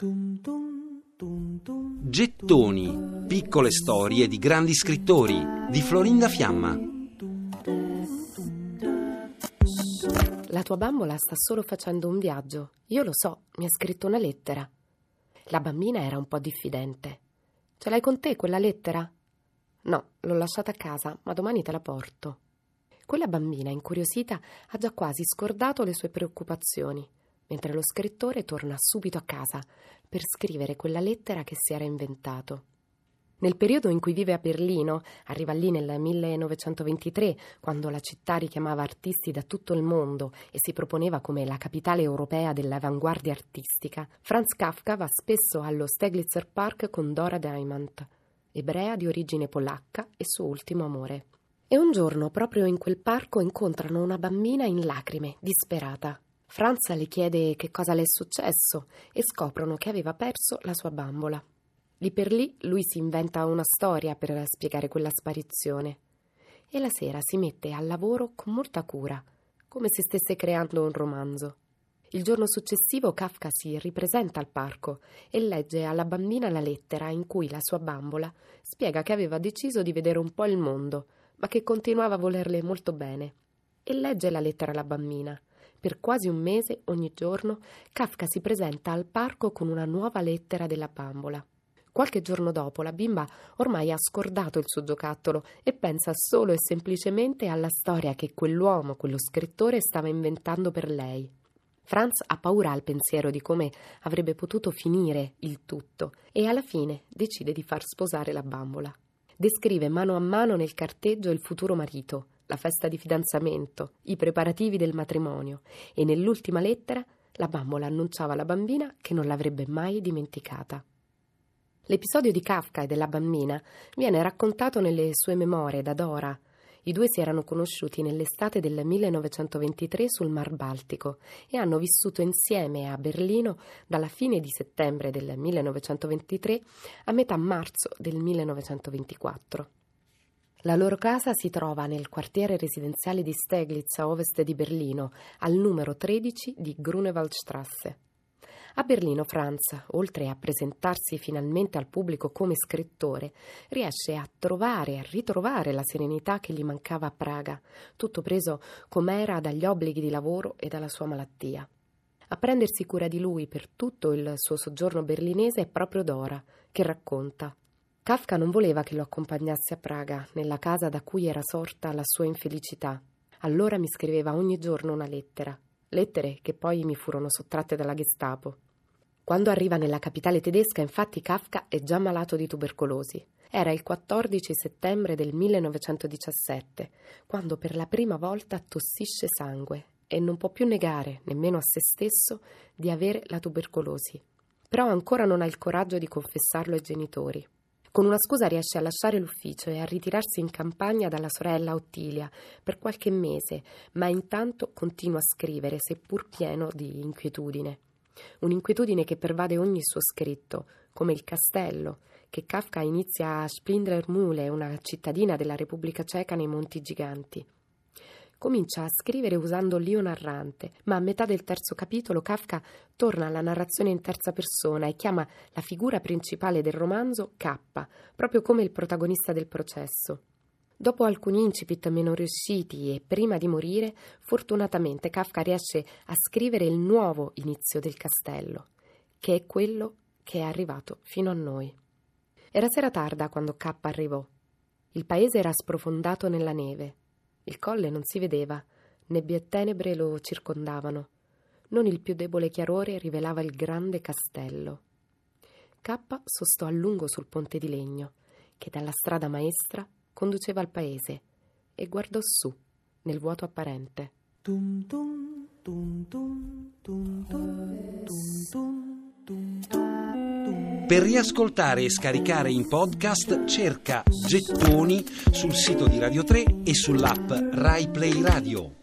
Gettoni, piccole storie di grandi scrittori di Florinda Fiamma. La tua bambola sta solo facendo un viaggio. Io lo so, mi ha scritto una lettera. La bambina era un po' diffidente. Ce l'hai con te quella lettera? No, l'ho lasciata a casa, ma domani te la porto. Quella bambina, incuriosita, ha già quasi scordato le sue preoccupazioni, mentre lo scrittore torna subito a casa per scrivere quella lettera che si era inventato. Nel periodo in cui vive a Berlino, arriva lì nel 1923, quando la città richiamava artisti da tutto il mondo e si proponeva come la capitale europea dell'avanguardia artistica, Franz Kafka va spesso allo Steglitzer Park con Dora Diamond, ebrea di origine polacca e suo ultimo amore. E un giorno, proprio in quel parco, incontrano una bambina in lacrime, disperata. Franz le chiede che cosa le è successo e scoprono che aveva perso la sua bambola. Lì per lì lui si inventa una storia per spiegare quella sparizione e la sera si mette al lavoro con molta cura, come se stesse creando un romanzo. Il giorno successivo Kafka si ripresenta al parco e legge alla bambina la lettera in cui la sua bambola spiega che aveva deciso di vedere un po' il mondo, ma che continuava a volerle molto bene. E legge la lettera alla bambina. Per quasi un mese, ogni giorno, Kafka si presenta al parco con una nuova lettera della bambola. Qualche giorno dopo la bimba ormai ha scordato il suo giocattolo e pensa solo e semplicemente alla storia che quell'uomo, quello scrittore, stava inventando per lei. Franz ha paura al pensiero di come avrebbe potuto finire il tutto e alla fine decide di far sposare la bambola. Descrive mano a mano nel carteggio il futuro marito, la festa di fidanzamento, i preparativi del matrimonio e nell'ultima lettera la bambola annunciava alla bambina che non l'avrebbe mai dimenticata. L'episodio di Kafka e della bambina viene raccontato nelle sue memorie da Dora. I due si erano conosciuti nell'estate del 1923 sul Mar Baltico e hanno vissuto insieme a Berlino dalla fine di settembre del 1923 a metà marzo del 1924. La loro casa si trova nel quartiere residenziale di Steglitz a ovest di Berlino, al numero 13 di Grunewaldstraße. A Berlino Franz, oltre a presentarsi finalmente al pubblico come scrittore, riesce a trovare e a ritrovare la serenità che gli mancava a Praga, tutto preso com'era dagli obblighi di lavoro e dalla sua malattia. A prendersi cura di lui per tutto il suo soggiorno berlinese è proprio Dora, che racconta. Kafka non voleva che lo accompagnasse a Praga, nella casa da cui era sorta la sua infelicità. Allora mi scriveva ogni giorno una lettera. Lettere che poi mi furono sottratte dalla Gestapo. Quando arriva nella capitale tedesca, infatti, Kafka è già malato di tubercolosi. Era il 14 settembre del 1917, quando per la prima volta tossisce sangue e non può più negare, nemmeno a se stesso, di avere la tubercolosi. Però ancora non ha il coraggio di confessarlo ai genitori. Con una scusa riesce a lasciare l'ufficio e a ritirarsi in campagna dalla sorella Ottilia per qualche mese, ma intanto continua a scrivere, seppur pieno di inquietudine. Un'inquietudine che pervade ogni suo scritto, come il castello, che Kafka inizia a Spindlermühle, una cittadina della Repubblica Ceca nei Monti Giganti. Comincia a scrivere usando l'io narrante, ma a metà del terzo capitolo Kafka torna alla narrazione in terza persona e chiama la figura principale del romanzo K, proprio come il protagonista del processo. Dopo alcuni incipit meno riusciti e prima di morire, fortunatamente Kafka riesce a scrivere il nuovo inizio del castello, che è quello che è arrivato fino a noi. Era sera tarda quando K arrivò. Il paese era sprofondato nella neve. Il colle non si vedeva, nebbie e tenebre lo circondavano. Non il più debole chiarore rivelava il grande castello. K sostò a lungo sul ponte di legno, che dalla strada maestra conduceva al paese, e guardò su, nel vuoto apparente. Per riascoltare e scaricare in podcast cerca Gettoni sul sito di Radio 3 e sull'app Rai Play Radio.